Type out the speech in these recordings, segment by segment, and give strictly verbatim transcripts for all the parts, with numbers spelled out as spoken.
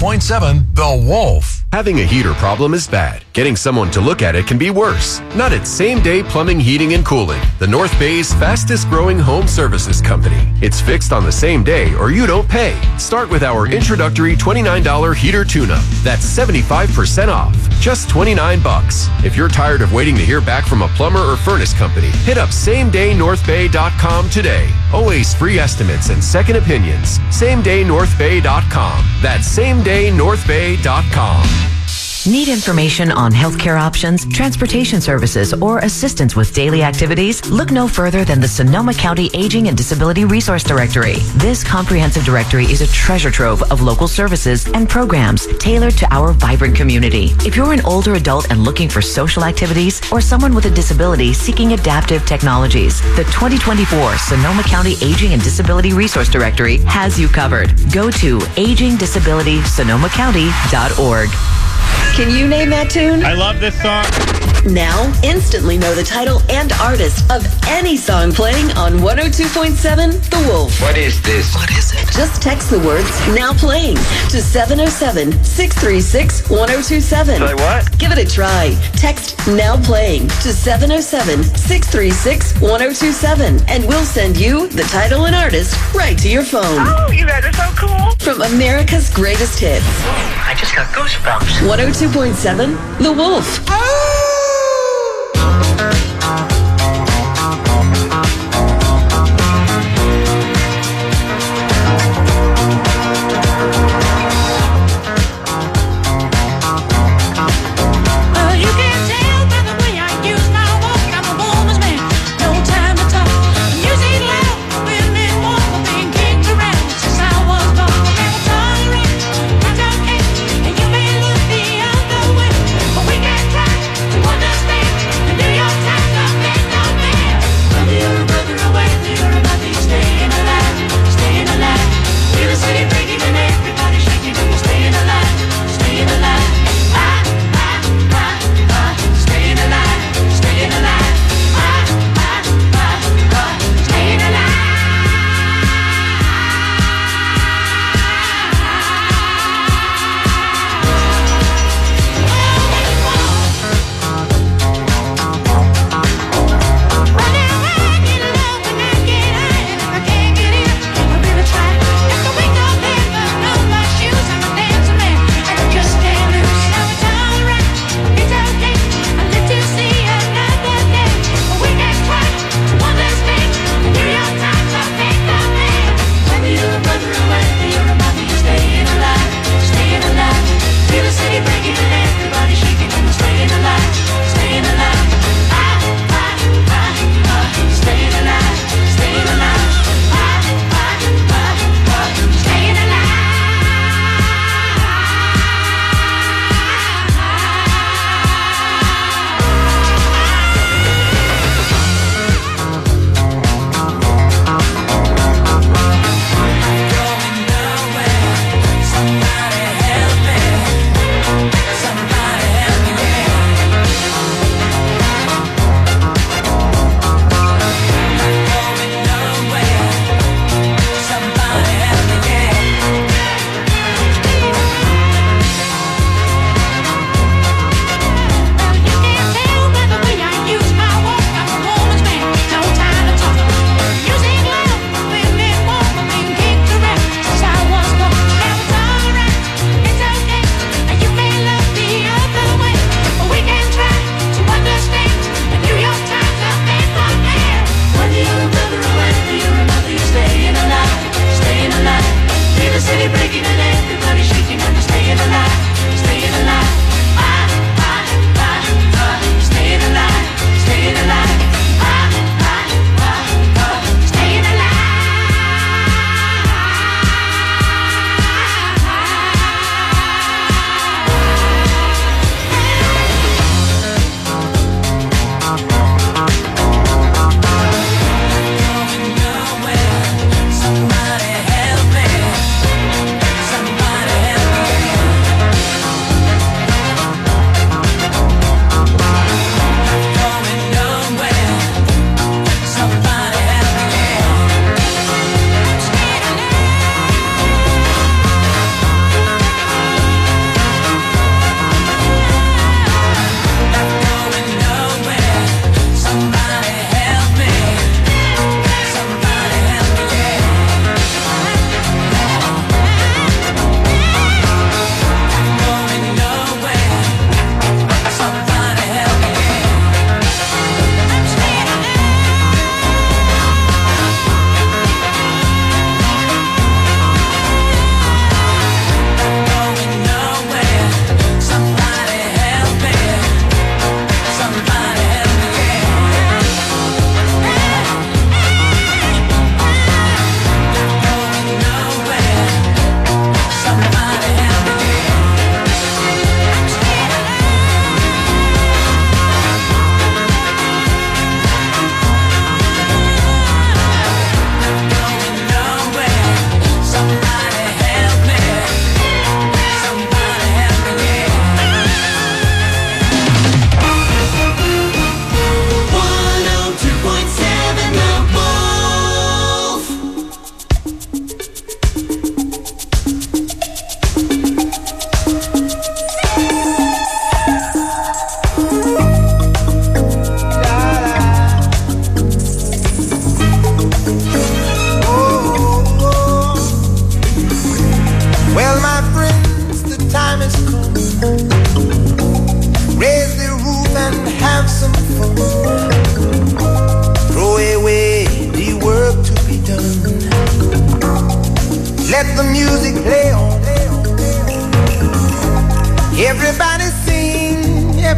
point seven, The Wolf. Having a heater problem is bad. Getting someone to look at it can be worse. Not at Same Day Plumbing, Heating, and Cooling, the North Bay's fastest growing home services company. It's fixed on the same day or you don't pay. Start with our introductory twenty-nine dollars heater tune-up. That's seventy-five percent off. Just twenty-nine bucks. If you're tired of waiting to hear back from a plumber or furnace company, hit up same day north bay dot com today. Always free estimates and second opinions. same day north bay dot com. That's same day north bay dot com. Need information on healthcare options, transportation services, or assistance with daily activities? Look no further than the Sonoma County Aging and Disability Resource Directory. This comprehensive directory is a treasure trove of local services and programs tailored to our vibrant community. If you're an older adult and looking for social activities, or someone with a disability seeking adaptive technologies, the twenty twenty-four Sonoma County Aging and Disability Resource Directory has you covered. Go to aging disability sonoma county dot org. Can you name that tune? I love this song. Now, instantly know the title and artist of any song playing on one oh two point seven The Wolf. What is this? What is it? Just text the words "now playing" to seven oh seven, six three six, one oh two seven. Say what? Give it a try. Text "now playing" to seven oh seven, six three six, one oh two seven, and we'll send you the title and artist right to your phone. Oh, you guys are so cool. From America's greatest hits. I just got goosebumps. one oh two point seven The Wolf. We can try.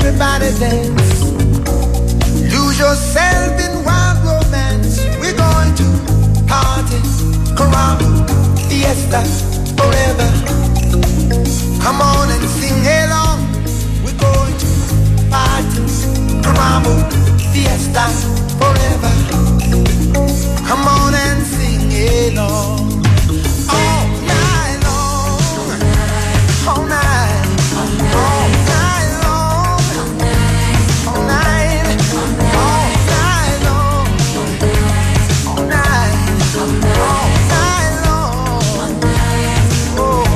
everybody dance. Lose yourself in wild romance. We're going to party, caramba, fiesta, forever. Come on and sing along. We're going to party, caramba, fiesta, forever. Come on and sing along. All night long, all night, all night long, all night, all night long, all night, all night long. Oh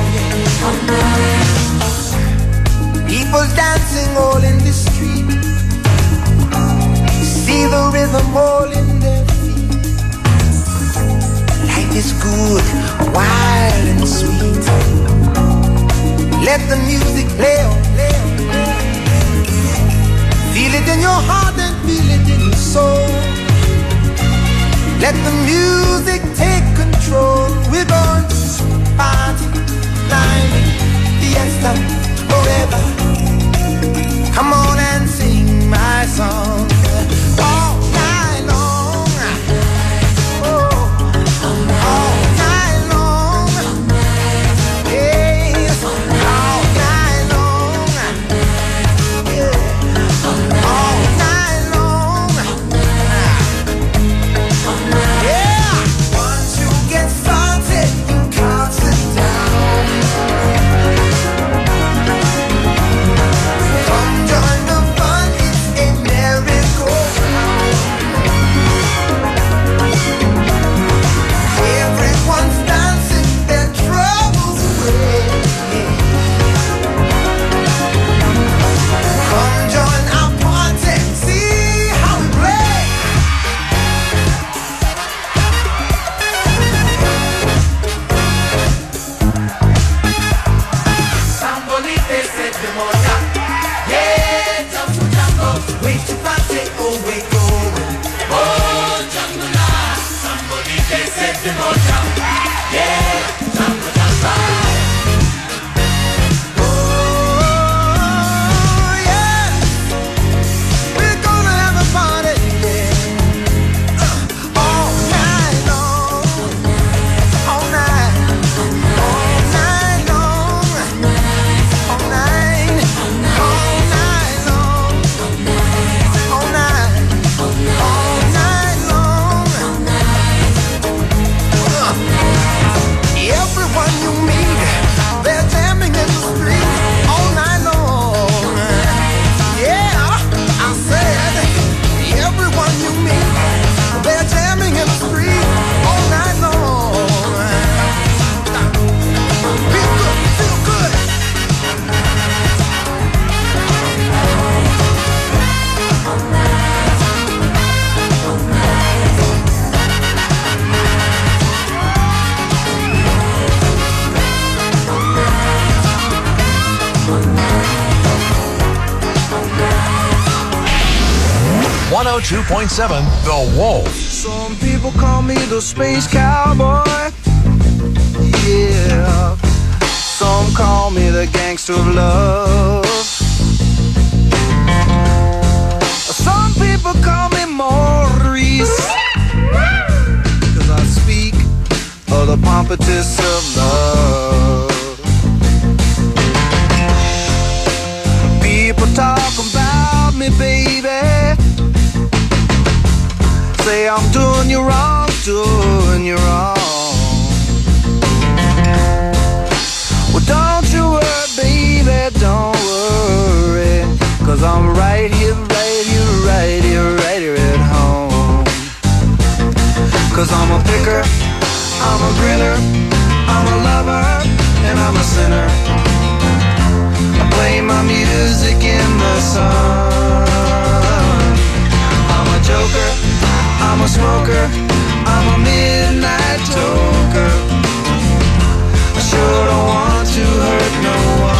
yeah. People dancing all in the street. See the rhythm all in their feet. Life is good, wild and sweet. Let the music play on, play on, play on. Feel it in your heart and feel it in your soul. Let the music take control. We're going to party, climbing, fiesta, forever. Come on and sing my song. All night long. Oh, all night long. Yes, all night long. Yeah, all night long. Yeah. Once you get started, you can't sit down. Come join the fun, it's a merry-go-round. Everyone's dancing their troubles away. Come join our party, see how we play. Sambolite se demora. Yeah, Django Django, wait to party, oh wait going. Oh, Django na, Sambolite se demora. Yeah, Django Django. Oh, yeah, we're gonna have a party, yeah. Uh, all night long, all night, all night long, all night, all night long, all night, all night long. Uh, Everyone you meet, they're jamming in the street all night long. Yeah, I said, everyone you meet, they're jamming in the street all night long. Feel good, feel good. one oh two point seven The Wolf. Some people call me the space cowboy. Yeah. Some call me the gangster of love. Some people call me Maurice, 'cause I speak of the pompatus of love. People talk about me, baby. Say I'm doing you wrong, doing you wrong. Well, don't you worry, baby, don't worry, 'cause I'm right here, right here, right here, right here at home. 'Cause I'm a picker, I'm a grinner, I'm a lover, and I'm a sinner. I play my music in the sun. I'm a joker, I'm a smoker, I'm a midnight toker. I sure don't want to hurt no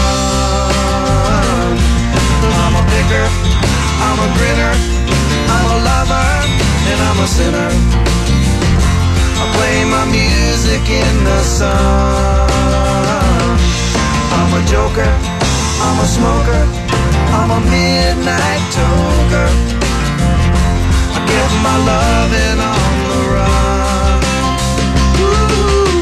one. I'm a picker, I'm a grinner, I'm a lover, and I'm a sinner. I play my music in the sun. I'm a joker, I'm a smoker, I'm a midnight toker. I get my loving on the run. Ooh.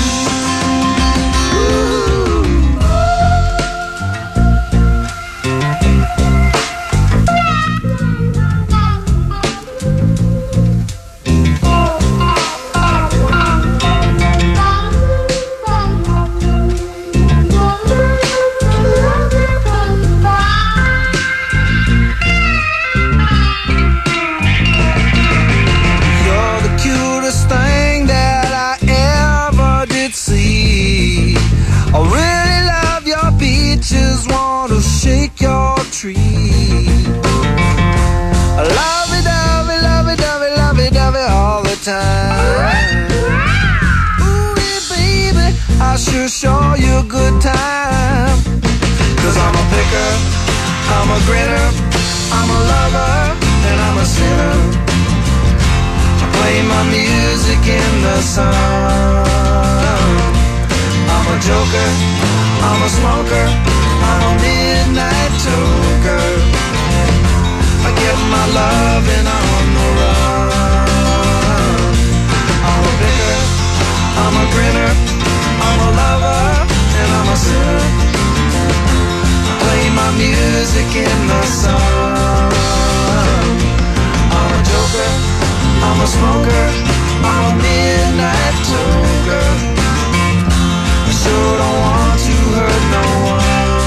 Sure show you a good time. Cause I'm a picker, I'm a grinner, I'm a lover, and I'm a sinner. I play my music in the sun. I'm a joker, I'm a smoker, I'm a midnight toker. I get my loving on the run. I'm a picker, I'm a grinner, I'm a lover and I'm a sinner. I play my music in the sun. I'm a joker, I'm a smoker, I'm a midnight toker. I sure don't want to hurt no one.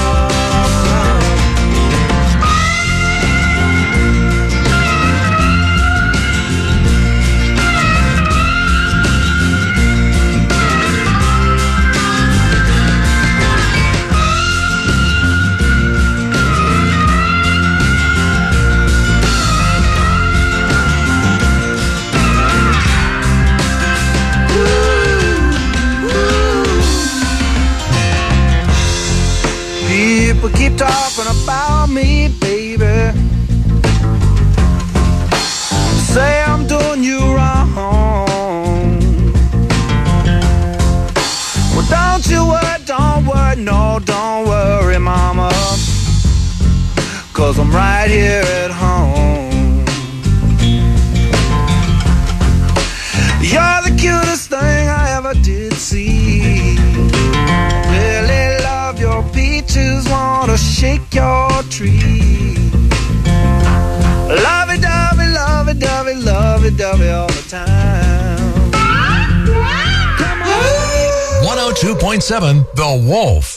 People keep talking about me, baby. Say I'm doing you wrong. Well, don't you worry, don't worry, no, don't worry, mama. Cause I'm right here at home. You're the cutest thing I ever did see. Really love your peaches, wanna shake your tree. Lovey-dovey, lovey-dovey, lovey-dovey all the time. Come on. one oh two point seven The Wolf.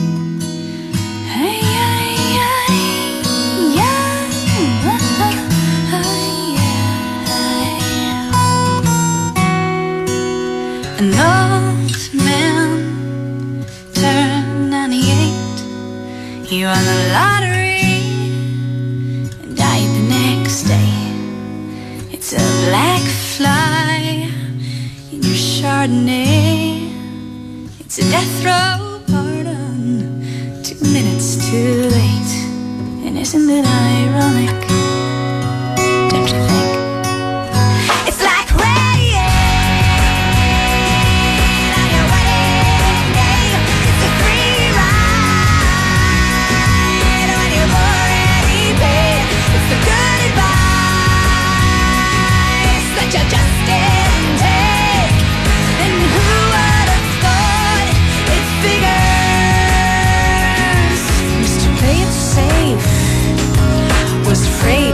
An old man turned ninety-eight. He won the lottery and died the next day. It's a black fly in your Chardonnay. It's a death row pardon, two minutes too late. And isn't it ironic? Don't you think? It's like rain on your wedding day. It's a free ride when you've already paid. It's the good advice that you just didn't take. And who would have thought it figures? Mister Play It Safe was afraid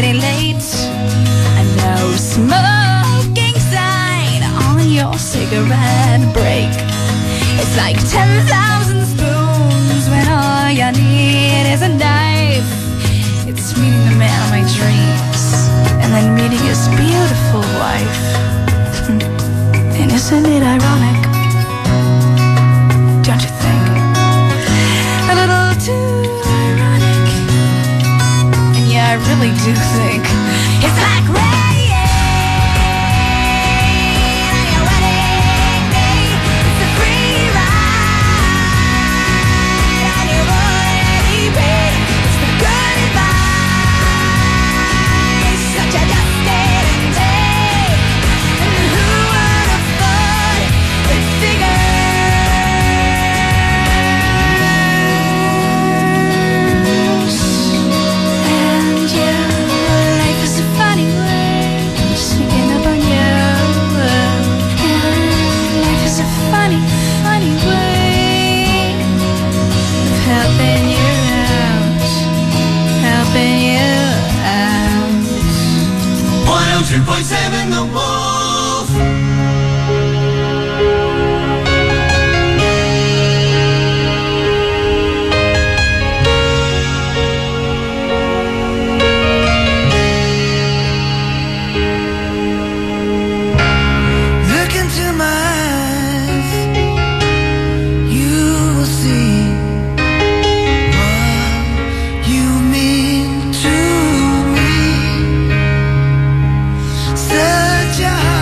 already late. And no smoking sign on your cigarette break. It's like ten thousand spoons when all you need is a knife. It's meeting the man of my dreams and then meeting his beautiful wife. And isn't it ironic? Don't you think? A little too ironic. And yeah, I really do think it's like rain on your wedding day. It's a free ride on your already paid. It's the good advice that you just didn't take. And who would have thought it figures? And yeah, life is a funny way, sneaking up on you. And life is a funny, funny way of helping you out, helping you out. one oh two point seven The Wolf. Look into my eyes, you will see what you mean to me. Such a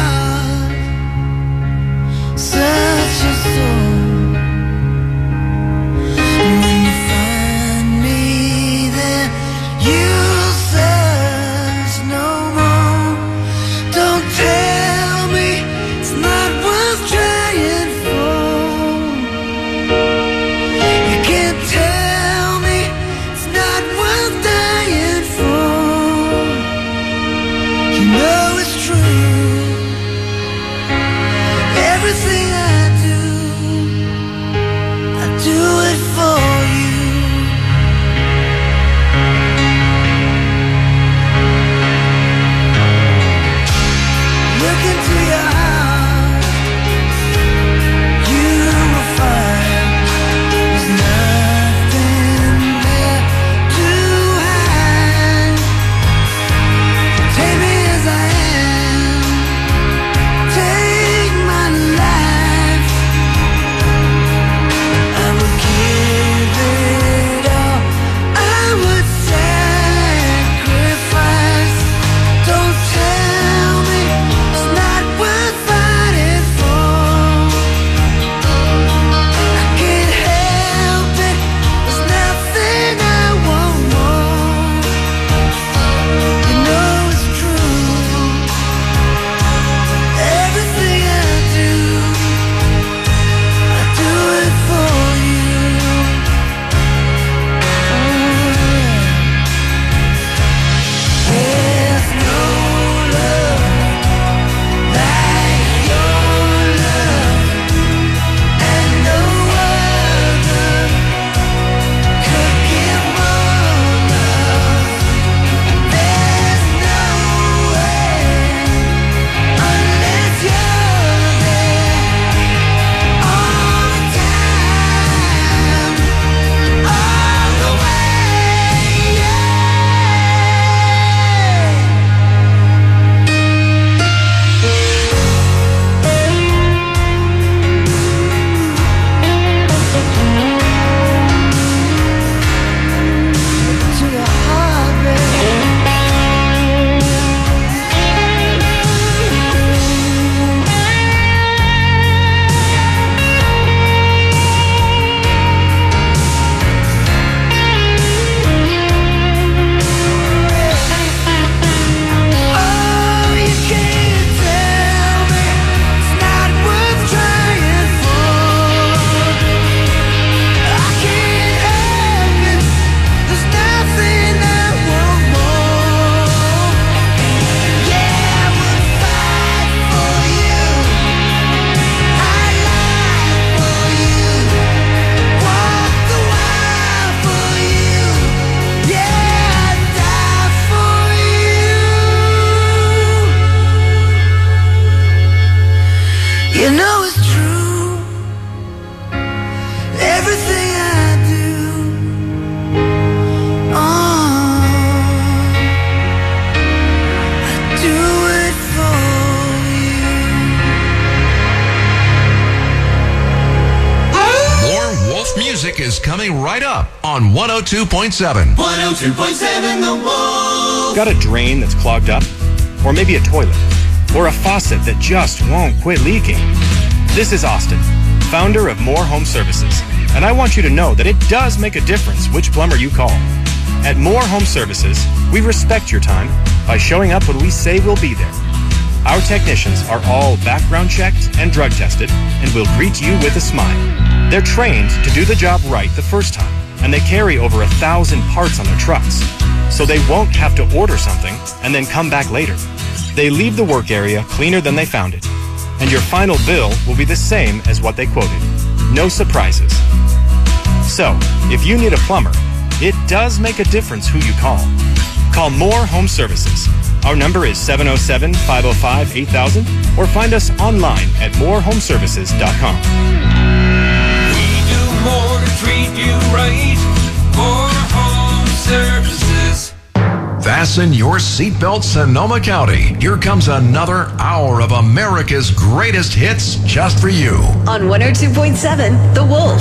coming right up on one oh two point seven. one oh two point seven The Wolf. Got a drain that's clogged up? Or maybe a toilet? Or a faucet that just won't quit leaking? This is Austin, founder of More Home Services, and I want you to know that it does make a difference which plumber you call. At More Home Services, we respect your time by showing up when we say we'll be there. Our technicians are all background checked and drug tested and will greet you with a smile. They're trained to do the job right the first time, and they carry over a thousand parts on their trucks, so they won't have to order something and then come back later. They leave the work area cleaner than they found it, and your final bill will be the same as what they quoted. No surprises. So, if you need a plumber, it does make a difference who you call. Call More Home Services. Our number is seven oh seven, five oh five, eight thousand or find us online at more home services dot com. We do more to treat you right. More Home Services. Fasten your seatbelt, Sonoma County. Here comes another hour of America's greatest hits just for you. On one oh two point seven, The Wolf.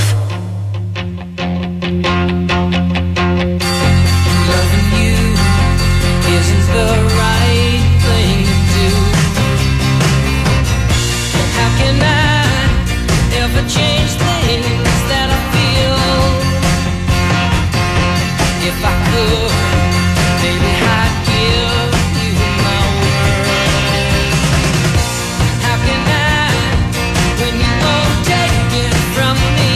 Loving you isn't the right thing to do. How can I ever change things that I feel? If I could, baby, I'd give you my word. How can I, when you won't take it from me?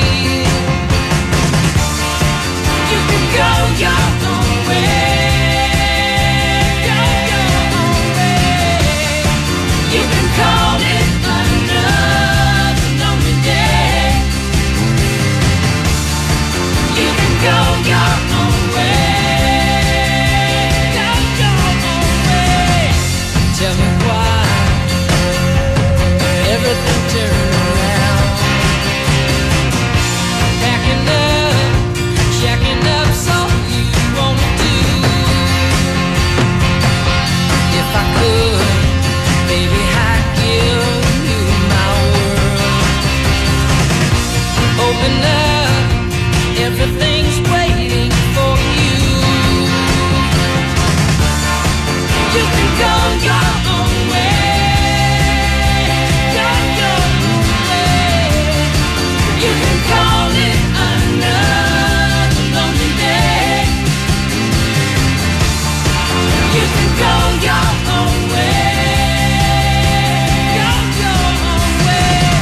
You can go your own way, go your own way. You can call it another lonely day. You can go your own way, go your own way. Tell me why everything turned around. Packing up, checking up's all you wanna do. If I could, baby, I'd give you my world. Open up, everything's waiting for you. You can go your own way, go your own way. You can call it another lonely day. You can go your own way, go your own way.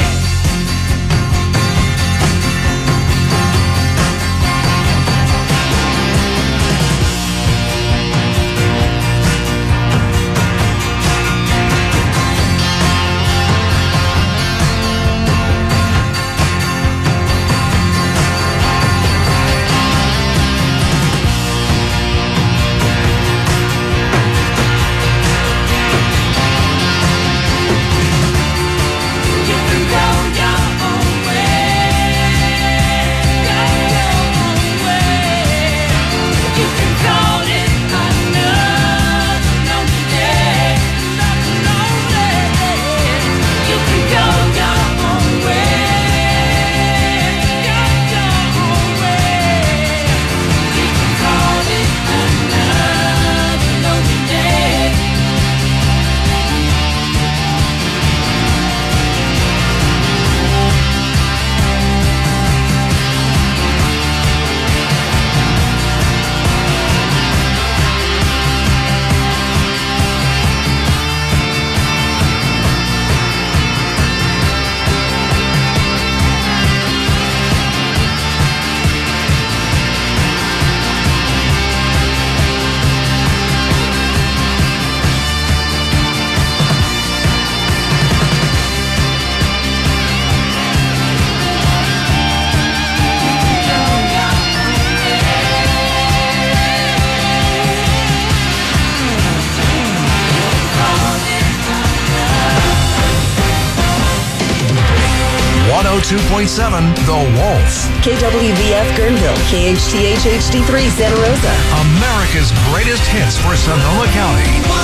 You can go your own way, go your own way. You can call it another lonely day, another lonely day. You can go your own way, go your own way. You can call it another lonely day. one oh two point seven, The Wolf. K W V F Guerneville, K H T H H D three Santa Rosa. America's greatest hits for Sonoma County.